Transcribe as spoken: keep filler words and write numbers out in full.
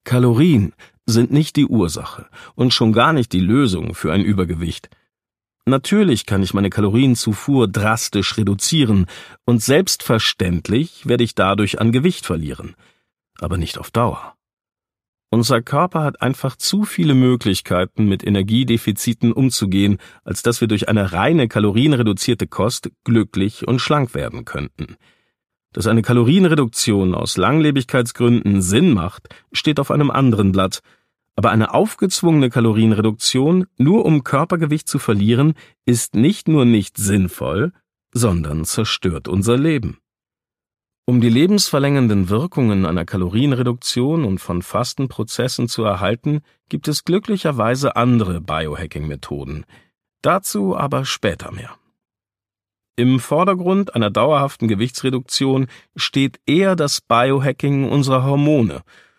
Kalorien sind nicht die Ursache und schon gar nicht die Lösung für ein Übergewicht. Natürlich kann ich meine Kalorienzufuhr drastisch reduzieren und selbstverständlich werde ich dadurch an Gewicht verlieren, aber nicht auf Dauer. Unser Körper hat einfach zu viele Möglichkeiten, mit Energiedefiziten umzugehen, als dass wir durch eine reine kalorienreduzierte Kost glücklich und schlank werden könnten. Dass eine Kalorienreduktion aus Langlebigkeitsgründen Sinn macht, steht auf einem anderen Blatt. Aber eine aufgezwungene Kalorienreduktion, nur um Körpergewicht zu verlieren, ist nicht nur nicht sinnvoll, sondern zerstört unser Leben. Um die lebensverlängernden Wirkungen einer Kalorienreduktion und von Fastenprozessen zu erhalten, gibt es glücklicherweise andere Biohacking-Methoden. Dazu aber später mehr. Im Vordergrund einer dauerhaften Gewichtsreduktion steht eher das Biohacking unserer Hormone